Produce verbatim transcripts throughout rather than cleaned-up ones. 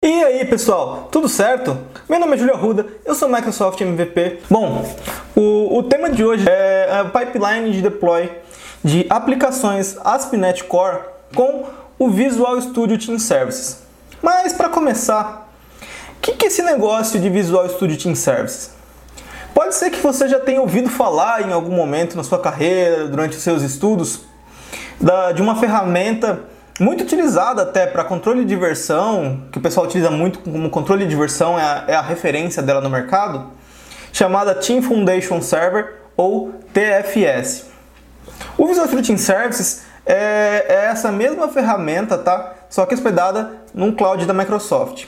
E aí pessoal, tudo certo? Meu nome é Júlio Arruda, eu sou Microsoft M V P. Bom, o, o tema de hoje é a pipeline de deploy de aplicações A S P ponto NET Core com o Visual Studio Team Services. Mas para começar, o que, que é esse negócio de Visual Studio Team Services? Pode ser que você já tenha ouvido falar em algum momento na sua carreira, durante os seus estudos, da, de uma ferramenta muito utilizada até para controle de versão, que o pessoal utiliza muito como controle de versão, é a, é a referência dela no mercado, chamada Team Foundation Server, ou T F S. O Visual Studio Team Services é, é essa mesma ferramenta, tá? Só que hospedada num cloud da Microsoft.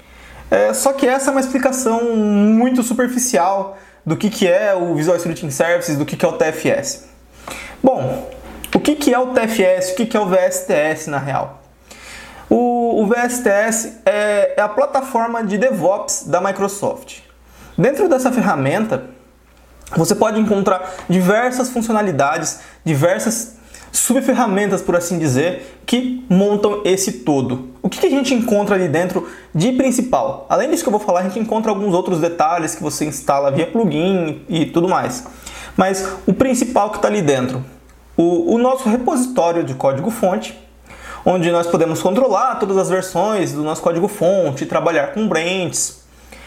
É, só que essa é uma explicação muito superficial do que, que é o Visual Studio Team Services, do que, que é o T F S. Bom, o que, que é o T F S, o que, que é o V S T S na real? O, o V S T S é, é a plataforma de DevOps da Microsoft. Dentro dessa ferramenta, você pode encontrar diversas funcionalidades, diversas subferramentas, por assim dizer, que montam esse todo. O que, que a gente encontra ali dentro de principal? Além disso que eu vou falar, a gente encontra alguns outros detalhes que você instala via plugin e tudo mais. Mas o principal que está ali dentro, O, o nosso repositório de código-fonte, onde nós podemos controlar todas as versões do nosso código-fonte, trabalhar com branches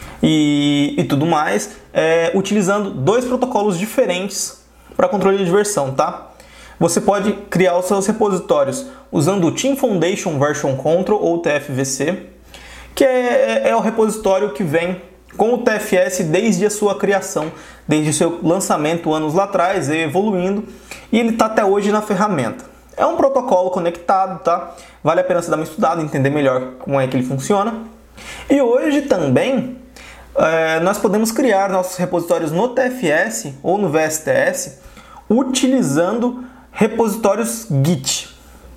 e, e tudo mais, é, utilizando dois protocolos diferentes para controle de versão, tá? Você pode criar os seus repositórios usando o Team Foundation Version Control, ou T F V C, que é, é o repositório que vem com o T F S desde a sua criação, desde o seu lançamento anos lá atrás, evoluindo, e ele está até hoje na ferramenta. É um protocolo conectado, tá? Vale a pena você dar uma estudada, entender melhor como é que ele funciona. E hoje também é, nós podemos criar nossos repositórios no T F S ou no V S T S utilizando repositórios Git.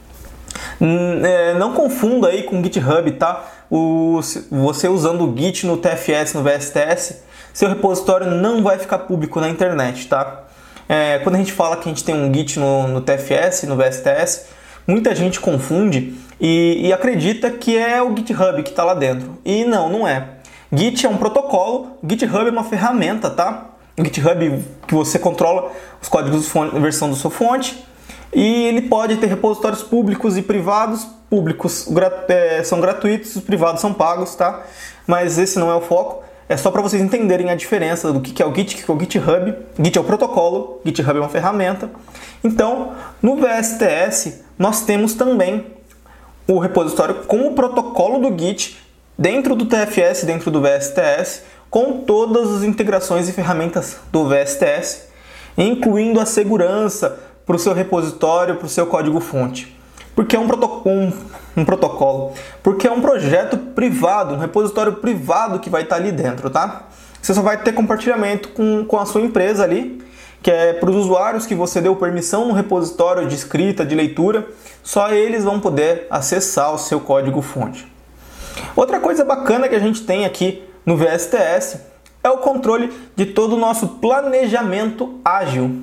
Não confunda aí com GitHub, tá? O, você usando o Git no T F S, no V S T S, seu repositório não vai ficar público na internet, tá? É, quando a gente fala que a gente tem um Git no, no T F S, no V S T S, muita gente confunde e, e acredita que é o GitHub que está lá dentro. E não, não é. Git é um protocolo, GitHub é uma ferramenta, tá? O GitHub que você controla os códigos de fonte, versão da sua fonte, e ele pode ter repositórios públicos e privados. Públicos é, são gratuitos, os privados são pagos, tá? Mas esse não é o foco. É só para vocês entenderem a diferença do que é o Git, que é o GitHub. Git é o protocolo, GitHub é uma ferramenta. Então, no V S T S, nós temos também o repositório com o protocolo do Git dentro do T F S, dentro do V S T S, com todas as integrações e ferramentas do V S T S, incluindo a segurança para o seu repositório, para o seu código-fonte. Porque é um, proto um, um protocolo, porque é um projeto privado, um repositório privado que vai estar ali dentro, tá? Você só vai ter compartilhamento com, com a sua empresa ali, que é para os usuários que você deu permissão no repositório de escrita, de leitura, só eles vão poder acessar o seu código-fonte. Outra coisa bacana que a gente tem aqui no V S T S é o controle de todo o nosso planejamento ágil.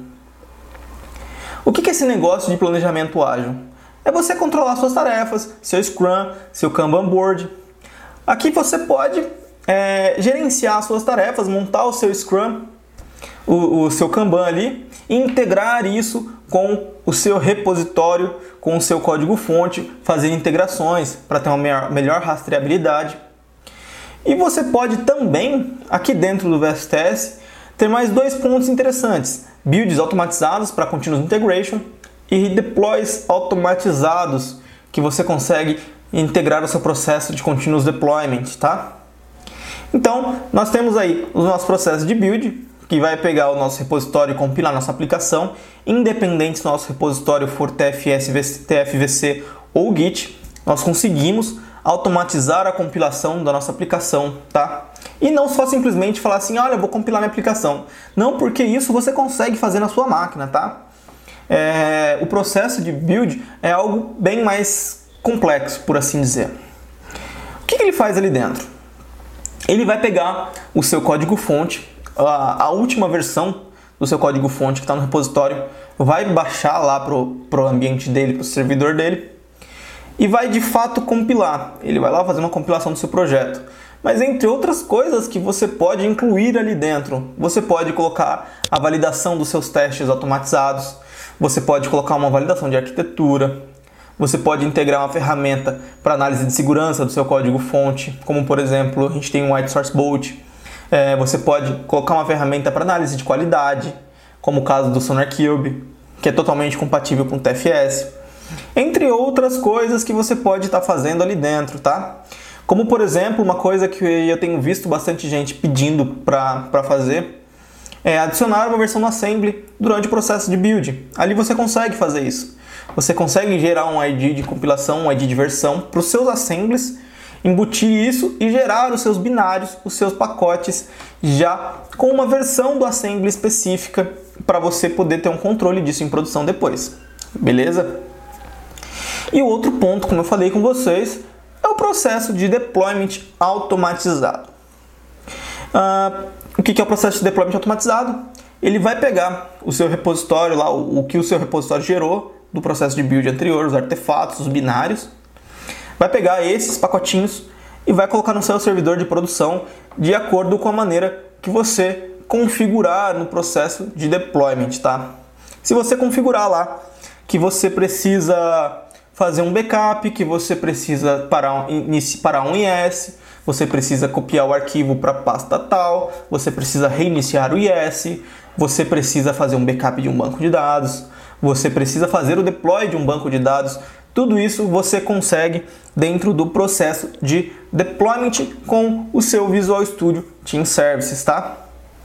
O que é esse negócio de planejamento ágil? É você controlar suas tarefas, seu Scrum, seu Kanban Board. Aqui você pode é, gerenciar suas tarefas, montar o seu Scrum, o, o seu Kanban ali, e integrar isso com o seu repositório, com o seu código-fonte, fazer integrações para ter uma melhor, melhor rastreabilidade. E você pode também, aqui dentro do V S T S, ter mais dois pontos interessantes: builds automatizados para Continuous Integration e deploys automatizados, que você consegue integrar o seu processo de Continuous Deployment, tá? Então, nós temos aí os nossos processos de build, que vai pegar o nosso repositório e compilar nossa aplicação, independente se o nosso repositório for T F S, T F V C ou Git, nós conseguimos automatizar a compilação da nossa aplicação, tá? E não só simplesmente falar assim, olha, eu vou compilar minha aplicação. Não, porque isso você consegue fazer na sua máquina, tá? É, o processo de build é algo bem mais complexo, por assim dizer. O que, que ele faz ali dentro? Ele vai pegar o seu código-fonte, a, a última versão do seu código-fonte que está no repositório, vai baixar lá para o ambiente dele, para o servidor dele, e vai de fato compilar. Ele vai lá fazer uma compilação do seu projeto. Mas entre outras coisas que você pode incluir ali dentro, você pode colocar a validação dos seus testes automatizados, você pode colocar uma validação de arquitetura, você pode integrar uma ferramenta para análise de segurança do seu código-fonte, como por exemplo, a gente tem o White Source Bolt. É, você pode colocar uma ferramenta para análise de qualidade, como o caso do SonarQube, que é totalmente compatível com o T F S. Entre outras coisas que você pode estar fazendo ali dentro, tá? Como, por exemplo, uma coisa que eu tenho visto bastante gente pedindo para fazer é adicionar uma versão no Assembly durante o processo de build. Ali você consegue fazer isso. Você consegue gerar um I D de compilação, um I D de versão para os seus assemblies, embutir isso e gerar os seus binários, os seus pacotes, já com uma versão do assembly específica para você poder ter um controle disso em produção depois. Beleza? E o outro ponto, como eu falei com vocês, é o processo de deployment automatizado. Uh, o que é o processo de deployment automatizado? Ele vai pegar o seu repositório, lá, o, o que o seu repositório gerou do processo de build anterior, os artefatos, os binários, vai pegar esses pacotinhos e vai colocar no seu servidor de produção de acordo com a maneira que você configurar no processo de deployment, tá? Se você configurar lá que você precisa fazer um backup, que você precisa parar, parar um I S, você precisa copiar o arquivo para pasta tal, você precisa reiniciar o I S, você precisa fazer um backup de um banco de dados, você precisa fazer o deploy de um banco de dados, tudo isso você consegue dentro do processo de deployment com o seu Visual Studio Team Services, tá?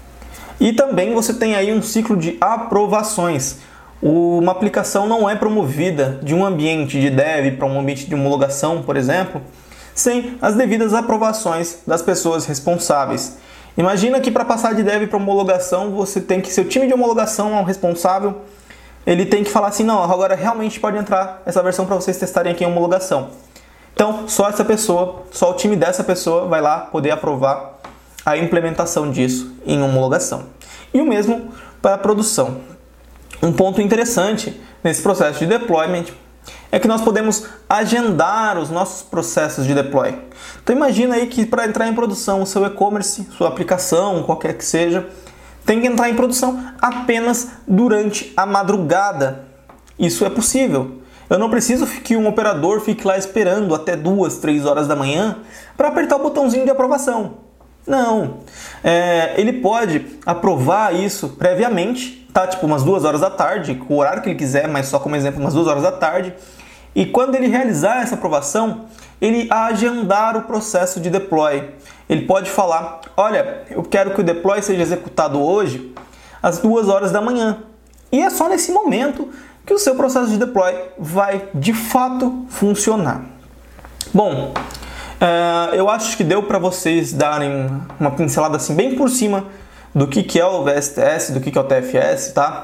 E também você tem aí um ciclo de aprovações. Uma aplicação não é promovida de um ambiente de dev para um ambiente de homologação, por exemplo, sem as devidas aprovações das pessoas responsáveis. Imagina que para passar de dev para homologação, você tem que, seu time de homologação é o responsável, ele tem que falar assim, não, agora realmente pode entrar essa versão para vocês testarem aqui em homologação. Então, só essa pessoa, só o time dessa pessoa vai lá poder aprovar a implementação disso em homologação. E o mesmo para a produção. Um ponto interessante nesse processo de deployment é que nós podemos agendar os nossos processos de deploy. Então imagina aí que para entrar em produção o seu e-commerce, sua aplicação, qualquer que seja, tem que entrar em produção apenas durante a madrugada. Isso é possível. Eu não preciso que um operador fique lá esperando até duas, três horas da manhã para apertar o botãozinho de aprovação. Não. É, ele pode aprovar isso previamente, tá? Tipo umas duas horas da tarde, com o horário que ele quiser, mas só como exemplo, umas duas horas da tarde. E quando ele realizar essa aprovação, ele agendar o processo de deploy. Ele pode falar, olha, eu quero que o deploy seja executado hoje às duas horas da manhã. E é só nesse momento que o seu processo de deploy vai de fato funcionar. Bom, uh, eu acho que deu para vocês darem uma pincelada assim bem por cima do que, que é o V S T S, do que, que é o T F S, tá?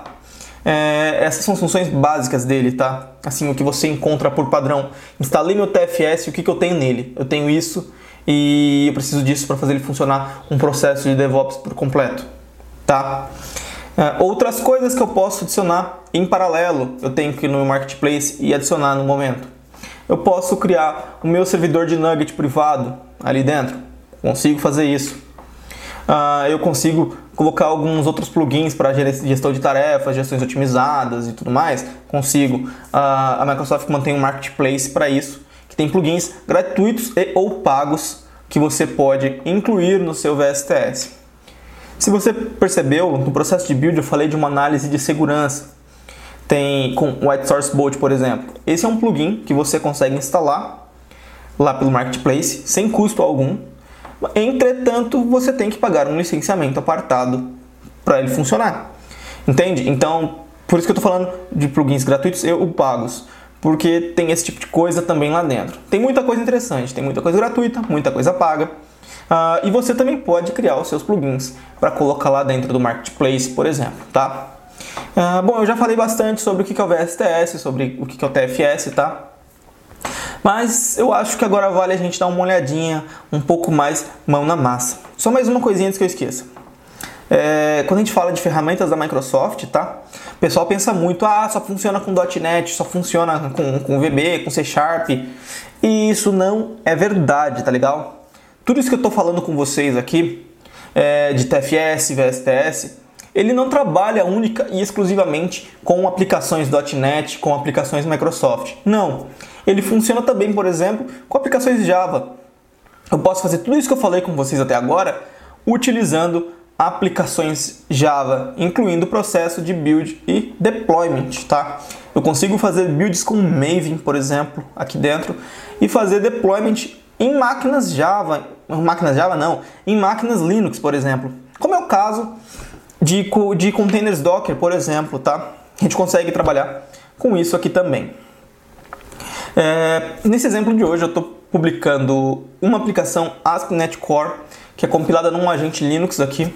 É, essas são as funções básicas dele, tá? Assim, o que você encontra por padrão. Instalei meu T F S, o que, que eu tenho nele? Eu tenho isso e eu preciso disso para fazer ele funcionar um processo de DevOps por completo, tá? É, outras coisas que eu posso adicionar em paralelo, eu tenho que ir no Marketplace e adicionar no momento. Eu posso criar o meu servidor de Nugget privado ali dentro, consigo fazer isso. Uh, eu consigo colocar alguns outros plugins para gestão de tarefas, gestões otimizadas e tudo mais, consigo. Uh, a Microsoft mantém um Marketplace para isso, que tem plugins gratuitos e ou pagos que você pode incluir no seu V S T S. Se você percebeu, no processo de build eu falei de uma análise de segurança. Tem com o White Source Bolt, por exemplo. Esse é um plugin que você consegue instalar lá pelo Marketplace, sem custo algum. Entretanto, você tem que pagar um licenciamento apartado para ele funcionar. Entende? Então, por isso que eu estou falando de plugins gratuitos e ou pagos. Porque tem esse tipo de coisa também lá dentro. Tem muita coisa interessante, tem muita coisa gratuita, muita coisa paga. Uh, e você também pode criar os seus plugins para colocar lá dentro do Marketplace, por exemplo, tá? Uh, bom, eu já falei bastante sobre o que é o V S T S, sobre o que é o T F S, tá? Mas eu acho que agora vale a gente dar uma olhadinha um pouco mais mão na massa. Só mais uma coisinha antes que eu esqueça. É, quando a gente fala de ferramentas da Microsoft, tá? O pessoal pensa muito, ah, só funciona com .NET, só funciona com, com V B, com C Sharp. E isso não é verdade, tá legal? Tudo isso que eu tô falando com vocês aqui, é, de T F S, V S T S, ele não trabalha única e exclusivamente com aplicações .NET, com aplicações Microsoft. Não. Ele funciona também, por exemplo, com aplicações Java. Eu posso fazer tudo isso que eu falei com vocês até agora utilizando aplicações Java, incluindo o processo de build e deployment, tá? Eu consigo fazer builds com Maven, por exemplo, aqui dentro, e fazer deployment em máquinas Java, máquinas Java não, em máquinas Linux, por exemplo, como é o caso de, de containers Docker, por exemplo, tá? A gente consegue trabalhar com isso aqui também. É, nesse exemplo de hoje eu estou publicando uma aplicação ASP.NET Core, que é compilada num agente Linux aqui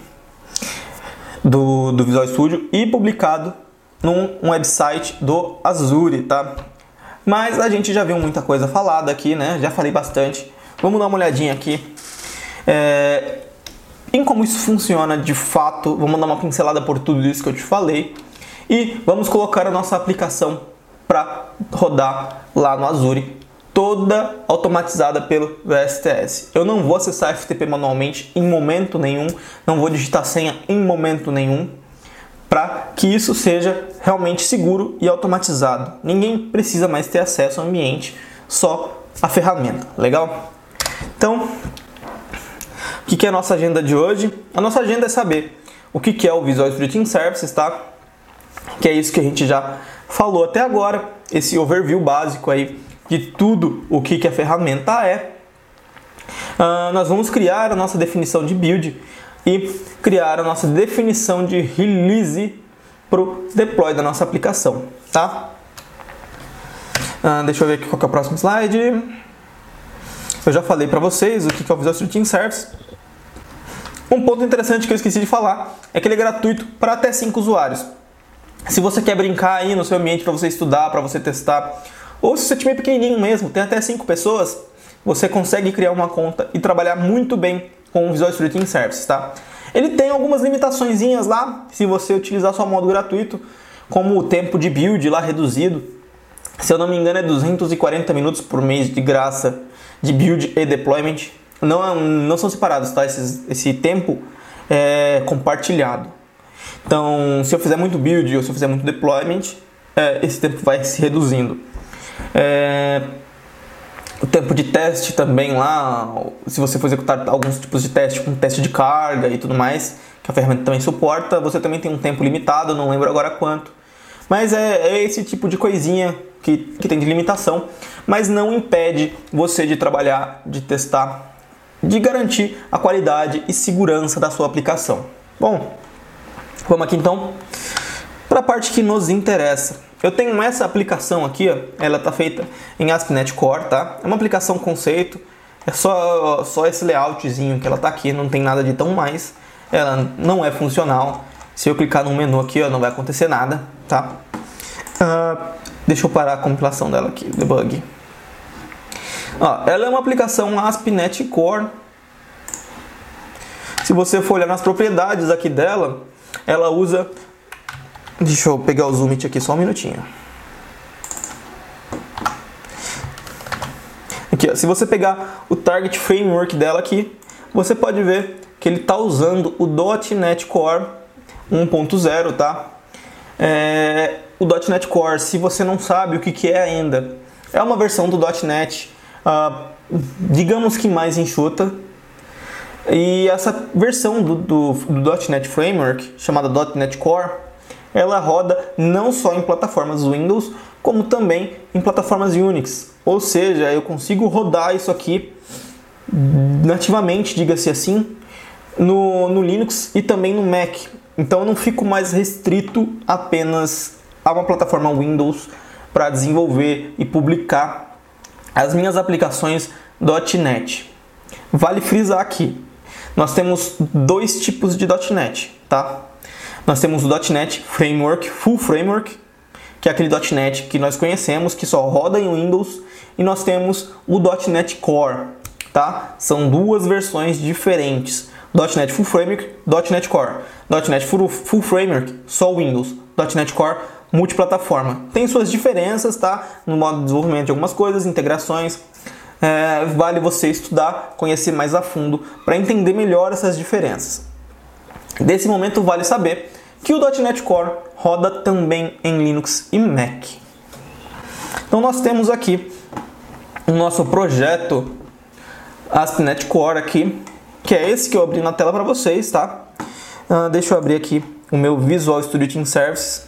do, do Visual Studio e publicado num um website do Azure, tá? Mas a gente já viu muita coisa falada aqui, né? Já falei bastante. Vamos dar uma olhadinha aqui é, em como isso funciona de fato. Vamos dar uma pincelada por tudo isso que eu te falei e vamos colocar a nossa aplicação para rodar lá no Azure, toda automatizada pelo V S T S. Eu não vou acessar F T P manualmente em momento nenhum, não vou digitar senha em momento nenhum, para que isso seja realmente seguro e automatizado. Ninguém precisa mais ter acesso ao ambiente, só a ferramenta, legal? Então, o que é a nossa agenda de hoje? A nossa agenda é saber o que é o Visual Studio Team Services, tá? Que é isso que a gente já falou até agora, esse overview básico aí de tudo o que, que a ferramenta é. Uh, nós vamos criar a nossa definição de build e criar a nossa definição de release para o deploy da nossa aplicação, tá? Uh, deixa eu ver aqui qual que é o próximo slide. Eu já falei para vocês o que, que é o Visual Studio Team Services. Um ponto interessante que eu esqueci de falar é que ele é gratuito para até cinco usuários. Se você quer brincar aí no seu ambiente para você estudar, para você testar, ou se seu time é pequenininho mesmo, tem até cinco pessoas, você consegue criar uma conta e trabalhar muito bem com o Visual Studio Team Services, tá? Ele tem algumas limitaçõezinhas lá, se você utilizar só o modo gratuito, como o tempo de build lá reduzido. Se eu não me engano é duzentos e quarenta minutos por mês de graça de build e deployment. Não, não são separados, tá? Esse, esse tempo é compartilhado. Então, se eu fizer muito build ou se eu fizer muito deployment, é, esse tempo vai se reduzindo. É, o tempo de teste também lá, se você for executar alguns tipos de teste, como teste de carga e tudo mais, que a ferramenta também suporta, você também tem um tempo limitado, não lembro agora quanto. Mas é, é esse tipo de coisinha que, que tem de limitação, mas não impede você de trabalhar, de testar, de garantir a qualidade e segurança da sua aplicação. Bom, vamos aqui então para a parte que nos interessa. Eu tenho essa aplicação aqui, ó, ela está feita em ASP.NET Core, tá? É uma aplicação conceito, é só, só esse layoutzinho que ela está aqui, não tem nada de tão mais. Ela não é funcional. Se eu clicar no menu aqui, ó, não vai acontecer nada, tá? Uh, deixa eu parar a compilação dela aqui, debug. Ó, ela é uma aplicação ASP.NET Core. Se você for olhar nas propriedades aqui dela, ela usa... Deixa eu pegar o zoom aqui só um minutinho. Aqui, ó, se você pegar o Target Framework dela aqui, você pode ver que ele está usando o .NET Core um ponto zero, tá? É, o .NET Core, se você não sabe o que, que é ainda, é uma versão do .NET, uh, digamos que mais enxuta. E essa versão do, do, do .NET Framework, chamada .NET Core, ela roda não só em plataformas Windows, como também em plataformas Unix. Ou seja, eu consigo rodar isso aqui nativamente, diga-se assim, no, no Linux e também no Mac. Então eu não fico mais restrito apenas a uma plataforma Windows para desenvolver e publicar as minhas aplicações .NET. Vale frisar aqui, nós temos dois tipos de .NET, tá? Nós temos o .NET Framework, Full Framework, que é aquele .NET que nós conhecemos, que só roda em Windows, e nós temos o .NET Core, tá? São duas versões diferentes. .NET Full Framework, .NET Core. .NET Full, Full Framework, só Windows. .NET Core, multiplataforma. Tem suas diferenças, tá? No modo de desenvolvimento de algumas coisas, integrações. É, vale você estudar, conhecer mais a fundo para entender melhor essas diferenças. Nesse momento vale saber que o .NET Core roda também em Linux e Mac. Então nós temos aqui o nosso projeto A S P ponto NET Core aqui, que é esse que eu abri na tela para vocês, tá? Uh, deixa eu abrir aqui o meu Visual Studio Team Service.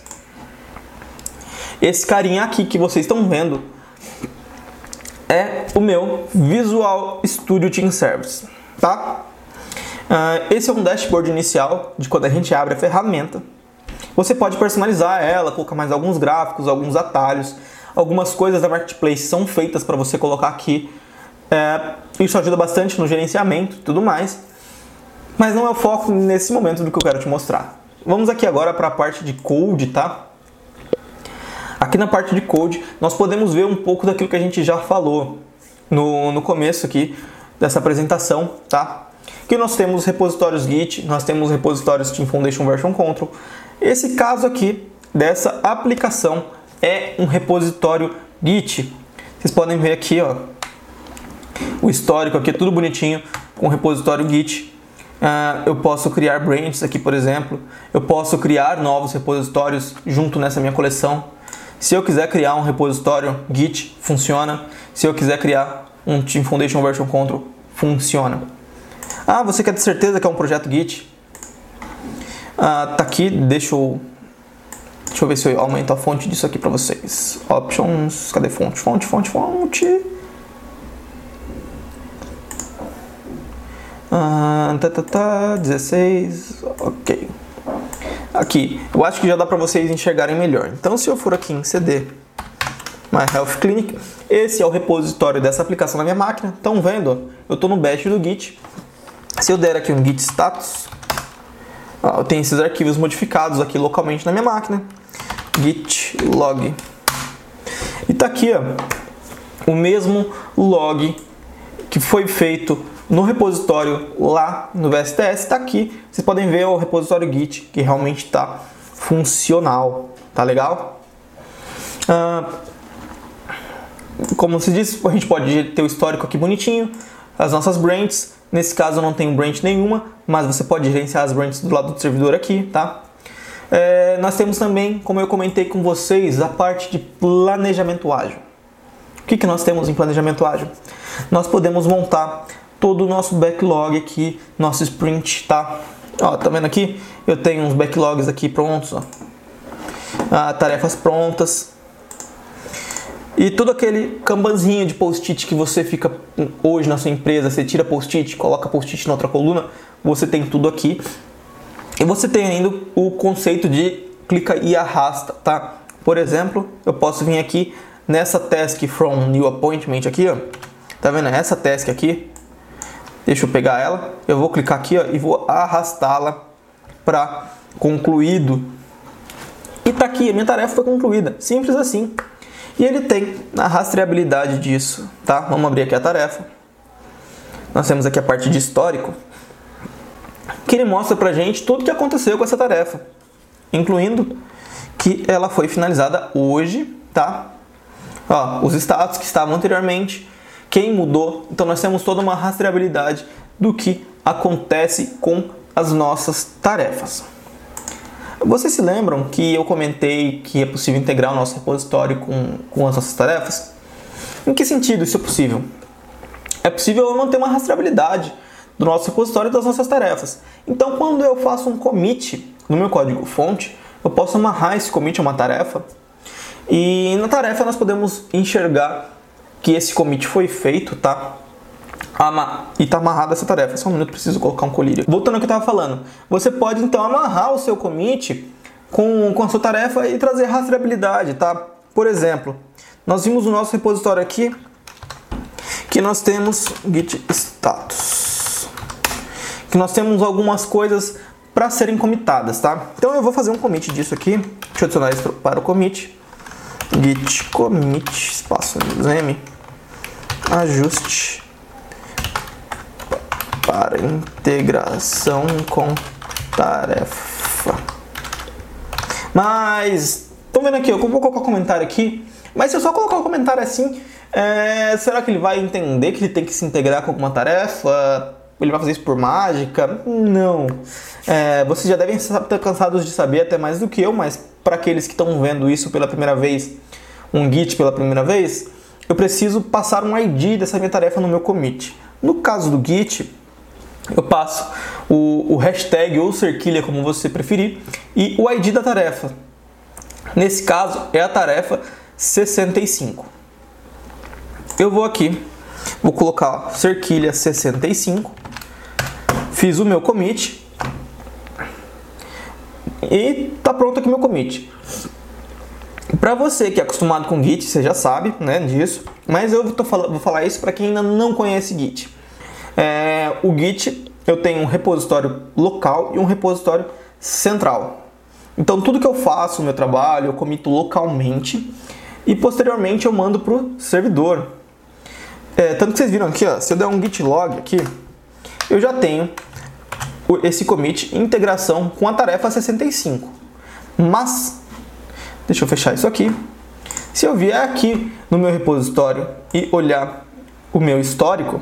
Esse carinha aqui que vocês estão vendo é o meu Visual Studio Team Service, tá? Uh, esse é um dashboard inicial de quando a gente abre a ferramenta. Você pode personalizar ela, colocar mais alguns gráficos, alguns atalhos, algumas coisas da Marketplace são feitas para você colocar aqui. É, isso ajuda bastante no gerenciamento e tudo mais, mas não é o foco nesse momento do que eu quero te mostrar. Vamos aqui agora para a parte de code, tá? Aqui na parte de code nós podemos ver um pouco daquilo que a gente já falou no, no começo aqui dessa apresentação, tá? Que nós temos repositórios Git, nós temos repositórios Team Foundation Version Control. Esse caso aqui dessa aplicação é um repositório Git. Vocês podem ver aqui, ó, o histórico aqui é tudo bonitinho com o repositório Git. Uh, eu posso criar branches aqui, por exemplo. Eu posso criar novos repositórios junto nessa minha coleção. Se eu quiser criar um repositório Git, funciona. Se eu quiser criar um Team Foundation Version Control, funciona. Ah, você quer ter certeza que é um projeto Git? Ah, tá aqui, deixa eu, deixa eu ver se eu aumento a fonte disso aqui para vocês. Options, cadê fonte? Fonte, fonte, fonte. Ah, tá, tá, tá, dezesseis, ok. Aqui, eu acho que já dá para vocês enxergarem melhor. Então, se eu for aqui em C D, My Health Clinic, esse é o repositório dessa aplicação na minha máquina. Estão vendo? Eu estou no bash do Git. Se eu der aqui um git status, ó, eu tenho esses arquivos modificados aqui localmente na minha máquina. Git log. E tá aqui, ó, o mesmo log que foi feito no repositório lá no V S T S, está aqui. Vocês podem ver o repositório Git que realmente está funcional. Tá legal? Ah, como se disse, a gente pode ter o histórico aqui bonitinho, as nossas branches. Nesse caso eu não tenho branch nenhuma, mas você pode gerenciar as branches do lado do servidor aqui, tá? É, nós temos também, como eu comentei com vocês, a parte de planejamento ágil. O que, que nós temos em planejamento ágil? Nós podemos montar todo o nosso backlog aqui, nosso sprint, tá? Ó, tá vendo aqui? Eu tenho uns backlogs aqui prontos, ó. Ah, tarefas prontas. E todo aquele kanbanzinho de post-it que você fica hoje na sua empresa, você tira post-it, coloca post-it na outra coluna, você tem tudo aqui. E você tem ainda o conceito de clica e arrasta, tá? Por exemplo, eu posso vir aqui nessa task from new appointment aqui, ó. Tá vendo? Essa task aqui. Deixa eu pegar ela. Eu vou clicar aqui, ó, e vou arrastá-la para concluído. E tá aqui, a minha tarefa foi concluída. Simples assim. E ele tem a rastreabilidade disso, tá? Vamos abrir aqui a tarefa. Nós temos aqui a parte de histórico, que ele mostra pra gente tudo o que aconteceu com essa tarefa, incluindo que ela foi finalizada hoje, tá? Ó, os status que estavam anteriormente, quem mudou. Então nós temos toda uma rastreabilidade do que acontece com as nossas tarefas. Vocês se lembram que eu comentei que é possível integrar o nosso repositório com, com as nossas tarefas? Em que sentido isso é possível? É possível eu manter uma rastreabilidade do nosso repositório e das nossas tarefas. Então, quando eu faço um commit no meu código fonte, eu posso amarrar esse commit a uma tarefa. E na tarefa nós podemos enxergar que esse commit foi feito, tá? E está amarrada essa tarefa. Só um minuto, preciso colocar um colírio. Voltando ao que eu estava falando, você pode então amarrar o seu commit com, com a sua tarefa e trazer rastreabilidade, tá? Por exemplo, nós vimos o nosso repositório aqui, que nós temos git status, que nós temos algumas coisas para serem commitadas, tá? Então eu vou fazer um commit disso aqui. Deixa eu adicionar isso para o commit. Git commit espaço m ajuste para integração com tarefa. Mas, estão vendo aqui, eu vou colocar um comentário aqui, mas se eu só colocar um comentário assim, é, será que ele vai entender que ele tem que se integrar com alguma tarefa? Ele vai fazer isso por mágica? Não. É, vocês já devem estar cansados de saber até mais do que eu, mas para aqueles que estão vendo isso pela primeira vez, um Git pela primeira vez, eu preciso passar um I D dessa minha tarefa no meu commit. No caso do Git, eu passo o, o hashtag ou cerquilha, como você preferir, e o I D da tarefa. Nesse caso, é a tarefa sessenta e cinco. Eu vou aqui, vou colocar cerquilha sessenta e cinco, fiz o meu commit e tá pronto aqui meu commit. Para você que é acostumado com Git, você já sabe, né, disso, mas eu tô falando, vou falar isso para quem ainda não conhece Git. É, o Git, eu tenho um repositório local e um repositório central. Então tudo que eu faço no meu trabalho, eu comito localmente e posteriormente eu mando para o servidor. É, tanto que vocês viram aqui, ó, se eu der um git log aqui, eu já tenho esse commit em integração com a tarefa sessenta e cinco. Mas, deixa eu fechar isso aqui. Se eu vier aqui no meu repositório e olhar o meu histórico,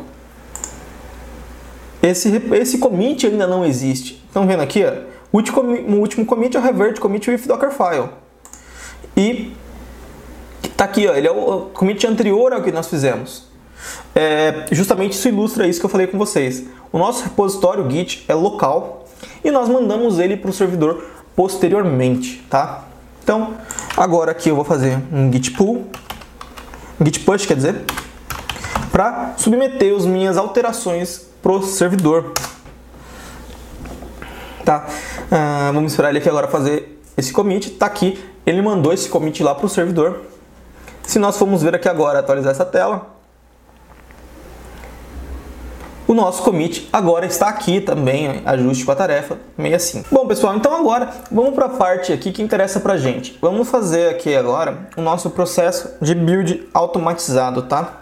esse, esse commit ainda não existe. Estão vendo aqui? Ó, o, último, o último commit é o revert commit with dockerfile. E tá aqui, ó, ele é o commit anterior ao que nós fizemos. É, justamente isso ilustra isso que eu falei com vocês. O nosso repositório Git é local e nós mandamos ele para o servidor posteriormente, tá? Então, agora aqui eu vou fazer um git pull, um git push, quer dizer, para submeter as minhas alterações para o servidor. Tá? Ah, vamos esperar ele aqui agora fazer esse commit. Tá aqui, ele mandou esse commit lá para o servidor. Se nós formos ver aqui agora, atualizar essa tela, o nosso commit agora está aqui também, ajuste com a tarefa, meio assim. Bom, pessoal, então agora vamos para a parte aqui que interessa pra gente. Vamos fazer aqui agora o nosso processo de build automatizado, tá?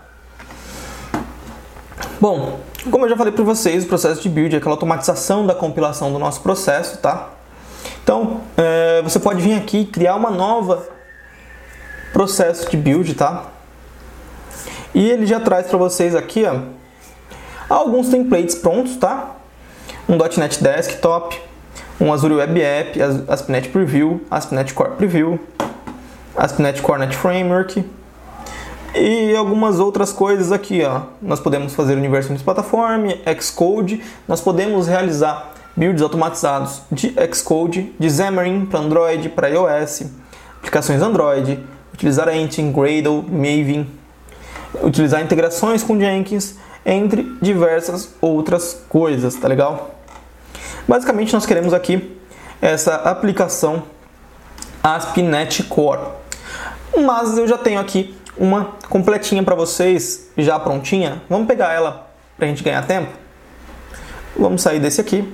Bom, como eu já falei para vocês, o processo de build é aquela automatização da compilação do nosso processo, tá? Então, é, você pode vir aqui e criar uma nova processo de build, tá? E ele já traz para vocês aqui, ó, alguns templates prontos, tá? Um .NET Desktop, um Azure Web App, A S P ponto NET Preview, A S P ponto NET Core Preview, A S P ponto NET Core Net Framework e algumas outras coisas aqui, ó. Nós podemos fazer Universal Platform, Xcode, nós podemos realizar builds automatizados de Xcode, de Xamarin para Android, para iOS, aplicações Android, utilizar Entity, Gradle, Maven, utilizar integrações com Jenkins, entre diversas outras coisas, tá legal? Basicamente nós queremos aqui essa aplicação A S P ponto NET Core, mas eu já tenho aqui uma completinha para vocês, já prontinha. Vamos pegar ela para a gente ganhar tempo? Vamos sair desse aqui.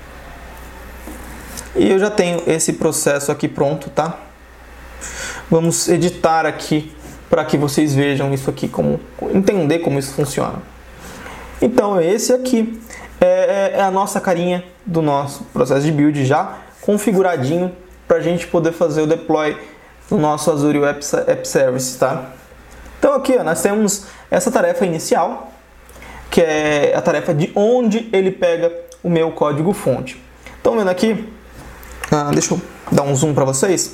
E eu já tenho esse processo aqui pronto, tá? Vamos editar aqui para que vocês vejam isso aqui, como entender como isso funciona. Então esse aqui é, é a nossa carinha do nosso processo de build já configuradinho para a gente poder fazer o deploy no nosso Azure Web App Service, tá? Então aqui, ó, nós temos essa tarefa inicial, que é a tarefa de onde ele pega o meu código fonte. Estão vendo aqui? Ah, deixa eu dar um zoom para vocês.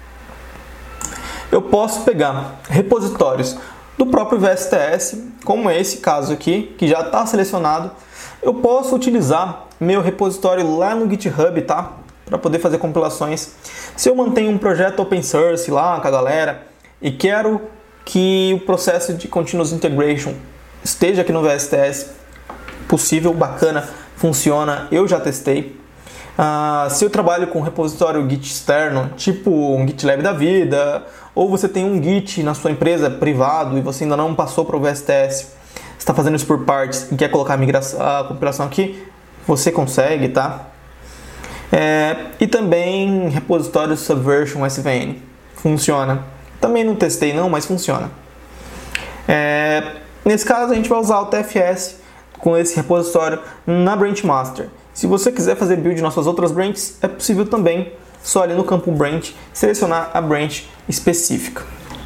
Eu posso pegar repositórios do próprio V S T S, como esse caso aqui, que já está selecionado. Eu posso utilizar meu repositório lá no GitHub, tá? Para poder fazer compilações. Se eu mantenho um projeto open source lá com a galera e quero que o processo de Continuous Integration esteja aqui no V S T S, possível, bacana, funciona, eu já testei. Ah, se eu trabalho com um repositório Git externo, tipo um GitLab da vida, ou você tem um Git na sua empresa privado e você ainda não passou para o V S T S, está fazendo isso por partes e quer colocar a, migração, a compilação aqui, você consegue, tá? É, e também repositório Subversion S V N, funciona. Também não testei não, mas funciona. É, nesse caso a gente vai usar o T F S com esse repositório na branch master. Se você quiser fazer build nas suas outras branches, é possível também, só ali no campo branch, selecionar a branch específica.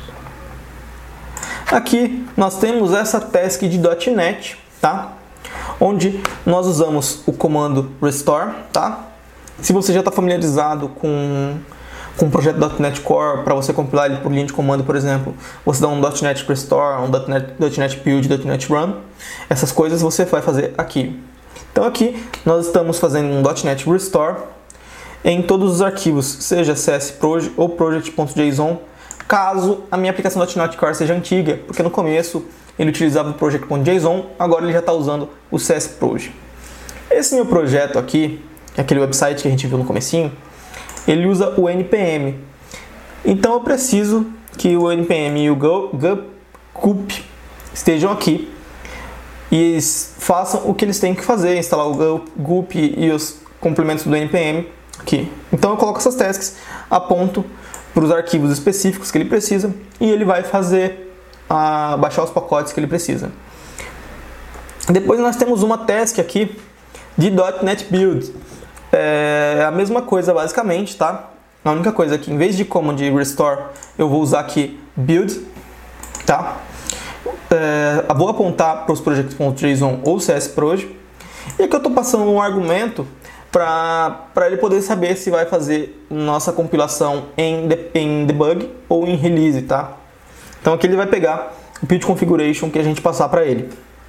Aqui nós temos essa task de .NET, tá? Onde nós usamos o comando restore, tá? Se você já está familiarizado com, com o projeto .NET Core, para você compilar ele por linha de comando, por exemplo, você dá um .NET Restore, um .NET, .NET Build, .NET Run, essas coisas você vai fazer aqui. Então aqui nós estamos fazendo um .NET Restore em todos os arquivos, seja csproj ou project.json, caso a minha aplicação .NET Core seja antiga, porque no começo ele utilizava o project.json, agora ele já está usando o csproj. Esse meu projeto aqui, aquele website que a gente viu no comecinho, ele usa o N P M. Então eu preciso que o N P M e o gup estejam aqui e façam o que eles têm que fazer, instalar o gup e os complementos do N P M aqui. Então eu coloco essas tasks, aponto para os arquivos específicos que ele precisa e ele vai fazer a baixar os pacotes que ele precisa. Depois nós temos uma task aqui de .NET Build. É a mesma coisa basicamente, tá? A única coisa é que em vez de command restore eu vou usar aqui build, tá? É, vou apontar para os project.json ou csproj e aqui eu estou passando um argumento para ele poder saber se vai fazer nossa compilação em, de, em debug ou em release, tá? Então aqui ele vai pegar o build configuration que a gente passar para ele.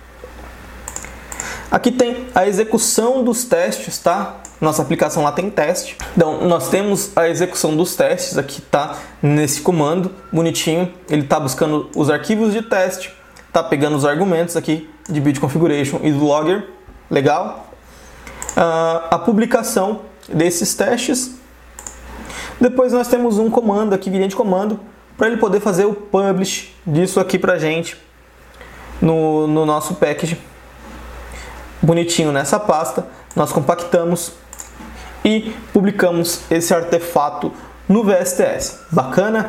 Aqui tem a execução dos testes, tá? Nossa aplicação lá tem teste. Então nós temos a execução dos testes aqui, tá? Nesse comando, bonitinho. Ele tá buscando os arquivos de teste, tá pegando os argumentos aqui de build configuration e do logger, legal. Uh, a publicação desses testes. Depois nós temos um comando aqui, linha de comando, para ele poder fazer o publish disso aqui pra gente no, no nosso package. Bonitinho nessa pasta, nós compactamos e publicamos esse artefato no V S T S. Bacana?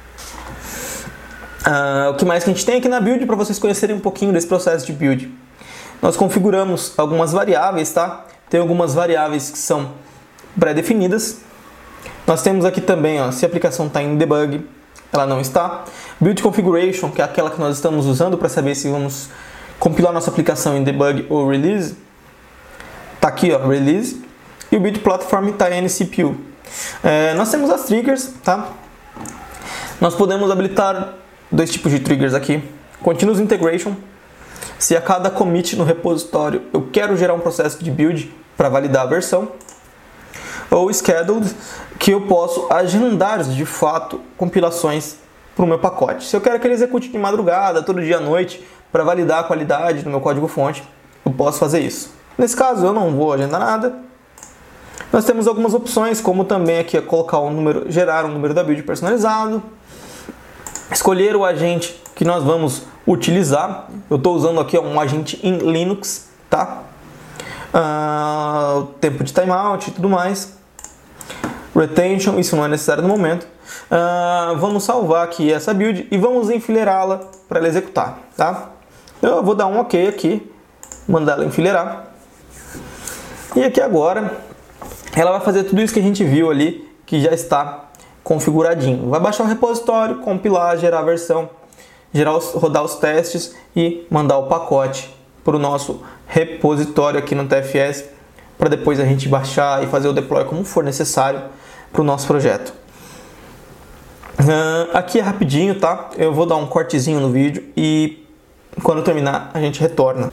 Uh, o que mais que a gente tem aqui na build para vocês conhecerem um pouquinho desse processo de build? Nós configuramos algumas variáveis, tá? Tem algumas variáveis que são pré-definidas. Nós temos aqui também, ó, se a aplicação está em debug, ela não está. Build configuration, que é aquela que nós estamos usando para saber se vamos compilar nossa aplicação em debug ou release, tá aqui, ó, release, e o build platform tá em C P U. É, nós temos as triggers, tá? Nós podemos habilitar dois tipos de triggers aqui. Continuous integration, se a cada commit no repositório eu quero gerar um processo de build para validar a versão, ou scheduled, que eu posso agendar de fato compilações para o meu pacote. Se eu quero que ele execute de madrugada, todo dia à noite, para validar a qualidade do meu código-fonte, eu posso fazer isso. Nesse caso, eu não vou agendar nada. Nós temos algumas opções, como também aqui colocar um número, gerar um número da build personalizado, escolher o agente que nós vamos utilizar. Eu estou usando aqui um agente em Linux, tá? Uh, tempo de timeout e tudo mais. Retention, isso não é necessário no momento. Uh, vamos salvar aqui essa build e vamos enfileirá-la para ela executar, tá? Eu vou dar um OK aqui, mandar ela enfileirar. E aqui agora ela vai fazer tudo isso que a gente viu ali, que já está configuradinho. Vai baixar o repositório, compilar, gerar a versão, gerar os, rodar os testes e mandar o pacote para o nosso repositório aqui no T F S, para depois a gente baixar e fazer o deploy como for necessário para o nosso projeto. Uh, aqui é rapidinho, tá? Eu vou dar um cortezinho no vídeo e quando terminar a gente retorna.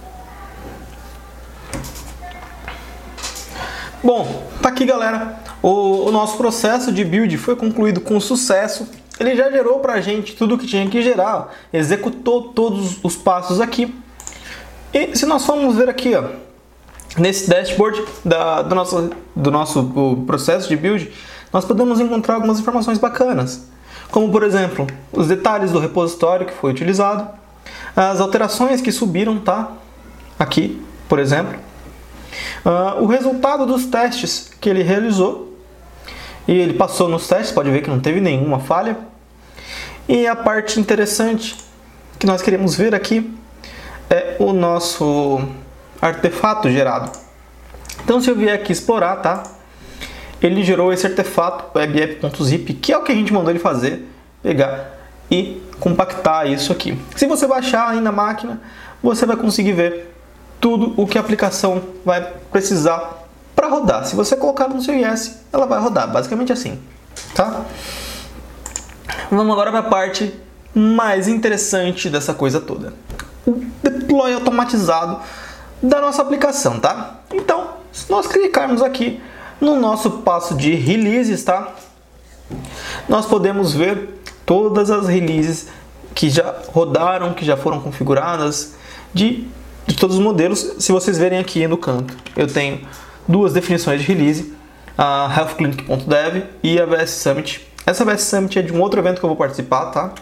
Bom, tá aqui, galera. O, o nosso processo de build foi concluído com sucesso. Ele já gerou pra gente tudo que tinha que gerar, executou todos os passos aqui. E se nós formos ver aqui, ó, nesse dashboard da, do nosso, do nosso o processo de build, nós podemos encontrar algumas informações bacanas, como por exemplo, os detalhes do repositório que foi utilizado, as alterações que subiram, tá? Aqui, por exemplo, uh, o resultado dos testes que ele realizou, e ele passou nos testes, pode ver que não teve nenhuma falha. E a parte interessante que nós queremos ver aqui é o nosso artefato gerado. Então, se eu vier aqui explorar, tá? Ele gerou esse artefato webapp.zip, que é o que a gente mandou ele fazer, pegar e compactar isso aqui. Se você baixar aí na máquina, você vai conseguir ver tudo o que a aplicação vai precisar para rodar. Se você colocar no seu I S, ela vai rodar, basicamente assim, tá? Vamos agora para a parte mais interessante dessa coisa toda. O deploy automatizado da nossa aplicação, tá? Então, se nós clicarmos aqui no nosso passo de releases, tá? Nós podemos ver todas as releases que já rodaram, que já foram configuradas de, de todos os modelos. Se vocês verem aqui no canto, eu tenho duas definições de release, a healthclinic.dev e a V S Summit. Essa V S Summit é de um outro evento que eu vou participar, tá?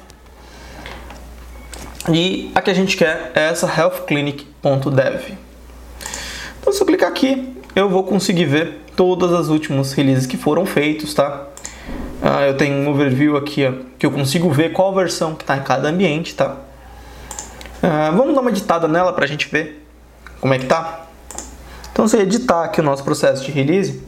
E a que a gente quer é essa healthclinic.dev. Então, se eu clicar aqui, eu vou conseguir ver todas as últimas releases que foram feitos, tá? Ah, eu tenho um overview aqui, ó, que eu consigo ver qual versão que está em cada ambiente, tá? Ah, vamos dar uma editada nela para a gente ver como é que tá. Então, se eu editar aqui o nosso processo de release,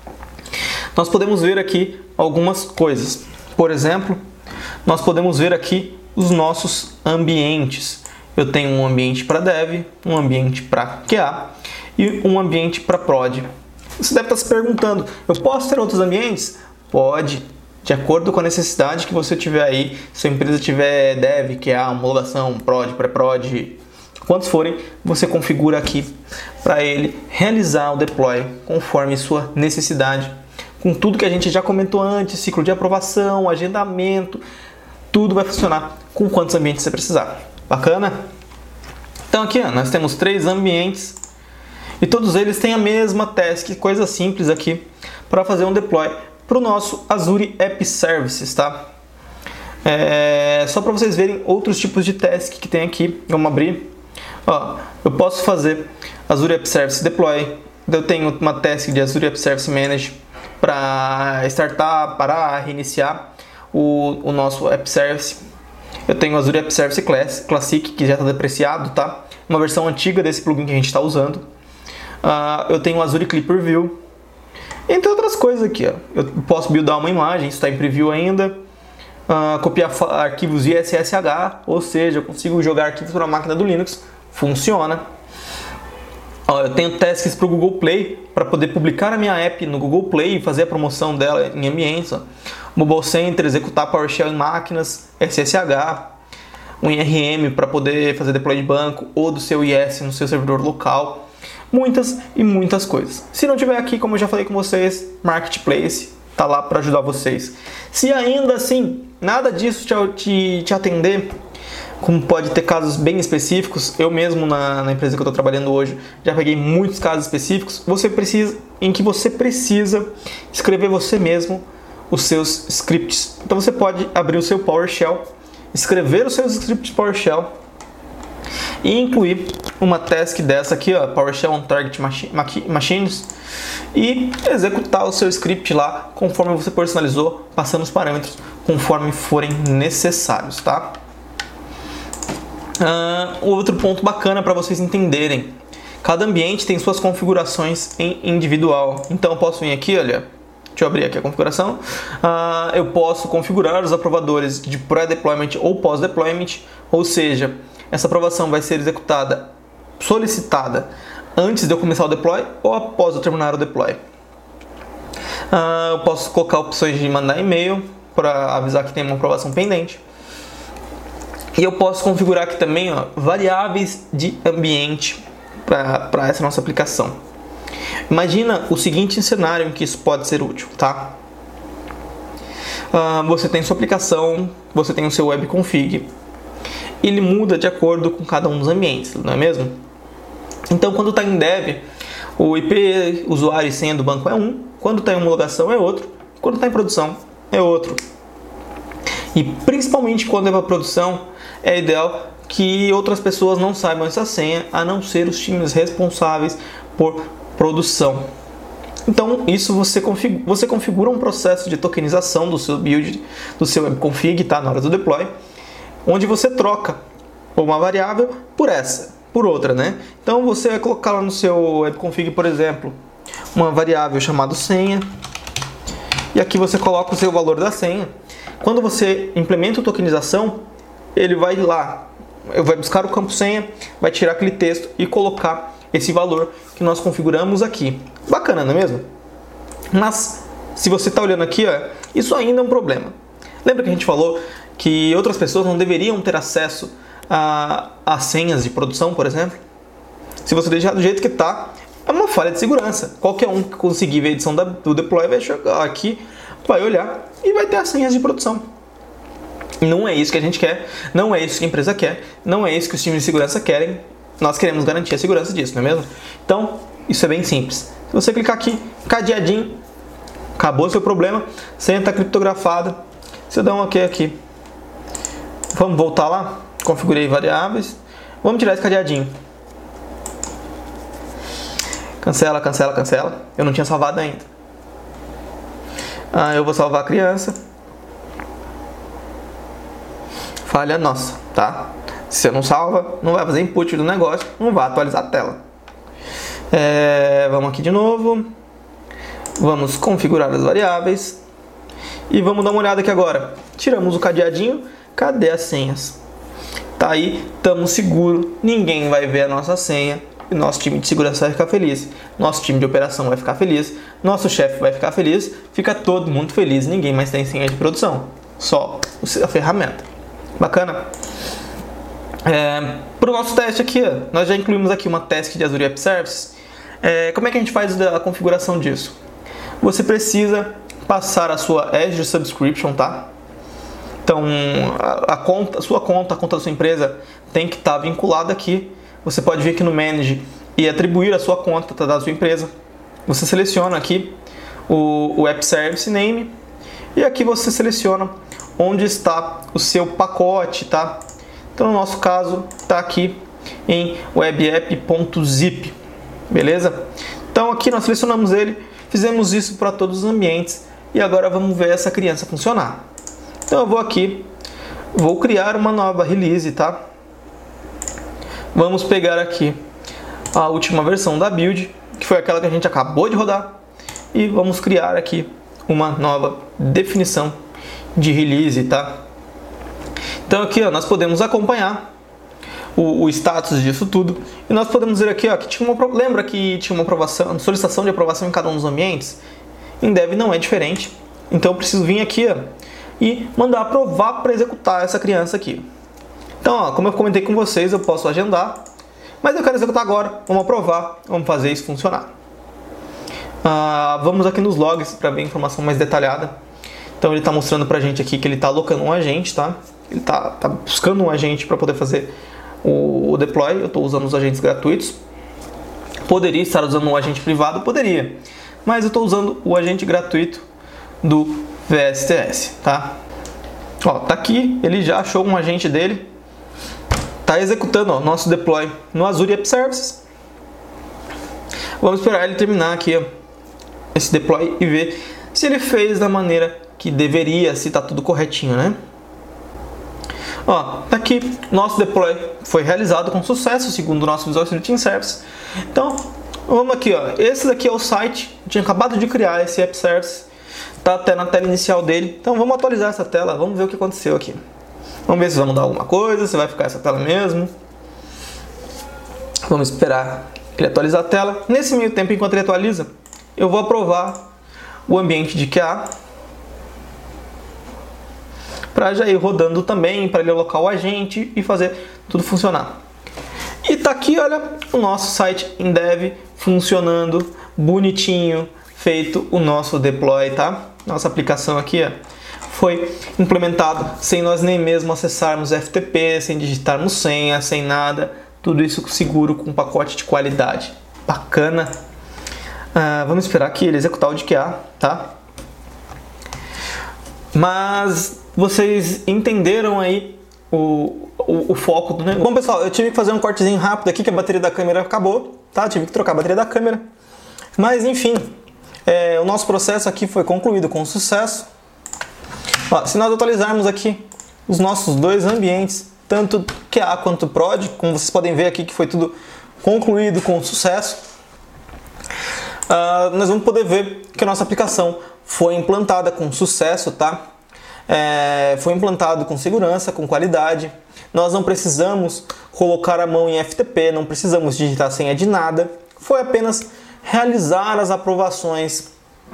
nós podemos ver aqui algumas coisas. Por exemplo, nós podemos ver aqui os nossos ambientes. Eu tenho um ambiente para dev, um ambiente para Q A e um ambiente para prod. Você deve estar se perguntando, eu posso ter outros ambientes? Pode, de acordo com a necessidade que você tiver aí. Se a empresa tiver dev, Q A, homologação, prod, pré-prod, quantos forem, você configura aqui para ele realizar o deploy conforme sua necessidade. Com tudo que a gente já comentou antes, ciclo de aprovação, agendamento, tudo vai funcionar com quantos ambientes você precisar. Bacana? Então aqui ó, nós temos três ambientes e todos eles têm a mesma task, coisa simples aqui para fazer um deploy para o nosso Azure App Services, tá? É, só para vocês verem outros tipos de task que tem aqui. Vamos abrir. Ó, eu posso fazer Azure App Service Deploy. Eu tenho uma task de Azure App Service Manage para startar, parar, reiniciar o, o nosso App Service. Eu tenho o Azure App Service Classic, que já está depreciado, tá? Uma versão antiga desse plugin que a gente está usando. Uh, eu tenho o Azure Clip Review, entre outras coisas aqui. Ó. Eu posso buildar uma imagem, isso está em preview ainda. Uh, copiar arquivos I S S H, ou seja, eu consigo jogar arquivos para a máquina do Linux. Funciona. Uh, eu tenho tasks para o Google Play, para poder publicar a minha app no Google Play e fazer a promoção dela em ambientes. Ó. Mobile Center, executar PowerShell em máquinas, S S H, um I R M para poder fazer deploy de banco ou do seu I S no seu servidor local. Muitas e muitas coisas. Se não tiver aqui, como eu já falei com vocês, Marketplace tá lá para ajudar vocês. Se ainda assim nada disso te, te, te atender, como pode ter casos bem específicos, eu mesmo na, na empresa que eu estou trabalhando hoje já peguei muitos casos específicos, você precisa, em que você precisa escrever você mesmo os seus scripts. Então você pode abrir o seu PowerShell, escrever os seus scripts PowerShell e incluir uma task dessa aqui, ó, PowerShell on Target Machines, e executar o seu script lá conforme você personalizou, passando os parâmetros conforme forem necessários, tá? Uh, outro ponto bacana para vocês entenderem: cada ambiente tem suas configurações em individual. Então eu posso vir aqui, olha, deixa eu abrir aqui a configuração. Uh, eu posso configurar os aprovadores de pré-deployment ou pós-deployment, ou seja, essa aprovação vai ser executada, solicitada antes de eu começar o deploy ou após eu terminar o deploy. Uh, eu posso colocar opções de mandar e-mail para avisar que tem uma aprovação pendente. E eu posso configurar aqui também, ó, variáveis de ambiente para essa nossa aplicação. Imagina o seguinte cenário em que isso pode ser útil, tá? Uh, você tem sua aplicação, você tem o seu web config. Ele muda de acordo com cada um dos ambientes, não é mesmo? Então, quando está em dev, o I P usuário e senha do banco é um, quando está em homologação é outro, quando está em produção é outro. E principalmente quando é para produção, é ideal que outras pessoas não saibam essa senha, a não ser os times responsáveis por produção. Então, isso você configura, você configura um processo de tokenização do seu build, do seu web config, tá, na hora do deploy, onde você troca uma variável por essa. por outra, né? Então você vai colocar lá no seu webconfig, por exemplo, uma variável chamada senha, e aqui você coloca o seu valor da senha. Quando você implementa a tokenização, ele vai lá, vai buscar o campo senha, vai tirar aquele texto e colocar esse valor que nós configuramos aqui. Bacana, não é mesmo? Mas se você está olhando aqui, ó, isso ainda é um problema. Lembra que a gente falou que outras pessoas não deveriam ter acesso a, a senhas de produção, por exemplo? Se você deixar do jeito que está, é uma falha de segurança. Qualquer um que conseguir ver a edição da, do deploy vai chegar aqui, vai olhar e vai ter as senhas de produção. Não é isso que a gente quer, não é isso que a empresa quer, não é isso que os times de segurança querem. Nós queremos garantir a segurança disso, não é mesmo? Então, isso é bem simples. Se você clicar aqui, cadeadinho, acabou o seu problema, senha está criptografada. Você dá um OK aqui. Vamos voltar lá, configurei variáveis, vamos tirar esse cadeadinho. Cancela, cancela, cancela. Eu não tinha salvado ainda. Ah, eu vou salvar a criança. Falha nossa, tá? Se você não salva, não vai fazer input do negócio, não vai atualizar a tela. É, vamos aqui de novo. Vamos configurar as variáveis. E vamos dar uma olhada aqui agora. Tiramos o cadeadinho. Cadê as senhas? Tá aí, estamos seguros. Ninguém vai ver a nossa senha. E nosso time de segurança vai ficar feliz. Nosso time de operação vai ficar feliz. Nosso chefe vai ficar feliz. Fica todo mundo feliz. Ninguém mais tem senha de produção. Só a ferramenta. Bacana? É, para o nosso teste aqui, nós já incluímos aqui uma task de Azure App Services. É, como é que a gente faz a configuração disso? Você precisa passar a sua Azure Subscription, tá? Então, a, a, conta, a sua conta, a conta da sua empresa tem que estar vinculada aqui. Você pode vir aqui no Manage e atribuir a sua conta tá, da sua empresa. Você seleciona aqui o, o App Service Name e aqui você seleciona onde está o seu pacote, tá? Então, no nosso caso, está aqui em webapp.zip, beleza? Então, aqui nós selecionamos ele, fizemos isso para todos os ambientes e agora vamos ver essa criança funcionar. Então, eu vou aqui, vou criar uma nova release, tá? Vamos pegar aqui a última versão da build, que foi aquela que a gente acabou de rodar, e vamos criar aqui uma nova definição de release, tá? Então aqui, ó, nós podemos acompanhar o, o status disso tudo e nós podemos ver aqui, ó, que tinha uma, lembra que tinha uma aprovação, solicitação de aprovação em cada um dos ambientes? Em Dev não é diferente. Então eu preciso vir aqui, ó, e mandar aprovar para executar essa criança aqui. Então, ó, como eu comentei com vocês, eu posso agendar, mas eu quero executar agora. Vamos aprovar, vamos fazer isso funcionar. Ah, vamos aqui nos logs para ver a informação mais detalhada. Então ele está mostrando para a gente aqui que ele está alocando um agente, tá? Ele está tá buscando um agente para poder fazer o, o deploy. Eu estou usando os agentes gratuitos. Poderia estar usando um agente privado? Poderia. Mas eu estou usando o agente gratuito do V S T S, tá? Ó, tá aqui, ele já achou um agente dele. Tá executando o nosso deploy no Azure App Services. Vamos esperar ele terminar aqui, ó, esse deploy e ver se ele fez da maneira que deveria, se tá tudo corretinho, né? Ó, tá aqui, nosso deploy foi realizado com sucesso, segundo o nosso Visual Studio Team Service. Então, vamos aqui, ó. Esse daqui é o site, eu tinha acabado de criar esse App Service, tá até na tela inicial dele. Então, vamos atualizar essa tela, vamos ver o que aconteceu aqui. Vamos ver se vai mudar alguma coisa, se vai ficar essa tela mesmo. Vamos esperar ele atualizar a tela. Nesse meio tempo, enquanto ele atualiza, eu vou aprovar o ambiente de Q A para já ir rodando também, para ele alocar o agente e fazer tudo funcionar. E tá aqui, olha, o nosso site em dev funcionando, bonitinho, feito o nosso deploy, tá? Nossa aplicação aqui, ó, foi implementado sem nós nem mesmo acessarmos F T P, sem digitarmos senha, sem nada. Tudo isso seguro com um pacote de qualidade. Bacana. Ah, vamos esperar aqui ele executar o de Q A, tá? Mas vocês entenderam aí o, o, o foco do negócio. Bom, pessoal, eu tive que fazer um cortezinho rápido aqui, que a bateria da câmera acabou, tá? Tive que trocar a bateria da câmera. Mas, enfim, é, o nosso processo aqui foi concluído com sucesso. Ó, se nós atualizarmos aqui os nossos dois ambientes, tanto Q A quanto Prod, como vocês podem ver aqui que foi tudo concluído com sucesso. Uh, nós vamos poder ver que a nossa aplicação foi implantada com sucesso, tá? É, foi implantado com segurança, com qualidade. Nós não precisamos colocar a mão em F T P, não precisamos digitar senha de nada. Foi apenas realizar as aprovações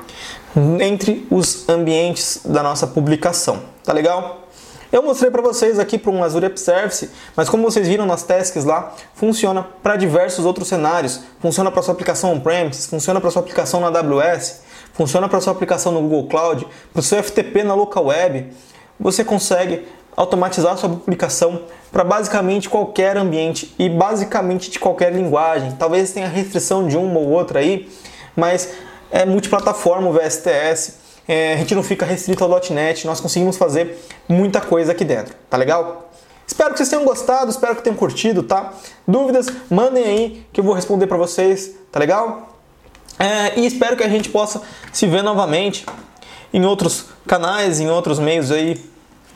entre os ambientes da nossa publicação, tá legal? Eu mostrei para vocês aqui para um Azure App Service, mas como vocês viram nas tasks lá, funciona para diversos outros cenários. Funciona para sua aplicação on-premises, funciona para sua aplicação na A W S, funciona para sua aplicação no Google Cloud, para o seu F T P na local web. Você consegue automatizar sua publicação para basicamente qualquer ambiente e basicamente de qualquer linguagem. Talvez tenha restrição de uma ou outra aí, mas é multiplataforma o V S T S. É, a gente não fica restrito ao .ponto net, nós conseguimos fazer muita coisa aqui dentro, tá legal? Espero que vocês tenham gostado, espero que tenham curtido, tá? Dúvidas, mandem aí que eu vou responder para vocês, tá legal? É, e espero que a gente possa se ver novamente em outros canais, em outros meios aí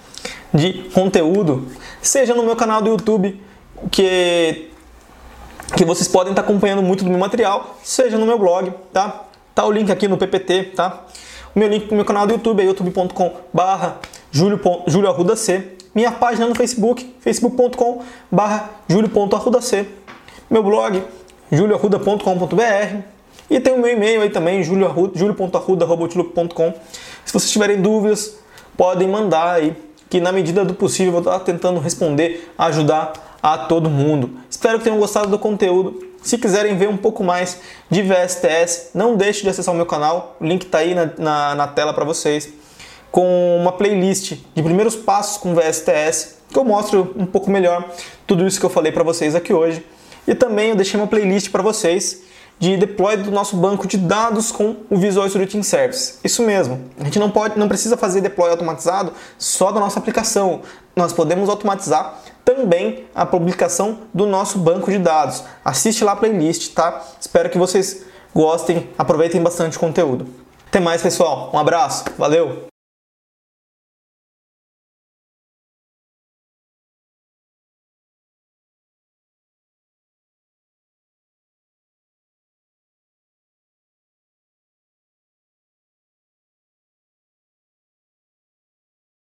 de conteúdo, seja no meu canal do YouTube, que, que vocês podem estar acompanhando muito do meu material, seja no meu blog, tá? Tá o link aqui no P P T, tá? O meu link para o meu canal do YouTube é youtube ponto com barra julio arruda c. Minha página no Facebook, facebook ponto com barra julio ponto arruda c. Meu blog, julio arruda ponto com ponto b r. E tem o meu e-mail aí também, julio ponto arruda arroba outlook ponto com. Se vocês tiverem dúvidas, podem mandar aí, que na medida do possível eu vou estar tentando responder, ajudar a todo mundo. Espero que tenham gostado do conteúdo. Se quiserem ver um pouco mais de V S T S, não deixe de acessar o meu canal. O link está aí na, na, na tela para vocês, com uma playlist de primeiros passos com V S T S, que eu mostro um pouco melhor tudo isso que eu falei para vocês aqui hoje. E também eu deixei uma playlist para vocês de deploy do nosso banco de dados com o Visual Studio Team Service. Isso mesmo, a gente não, pode, não precisa fazer deploy automatizado só da nossa aplicação. Nós podemos automatizar também a publicação do nosso banco de dados. Assiste lá a playlist, tá? Espero que vocês gostem, aproveitem bastante o conteúdo. Até mais, pessoal. Um abraço. Valeu!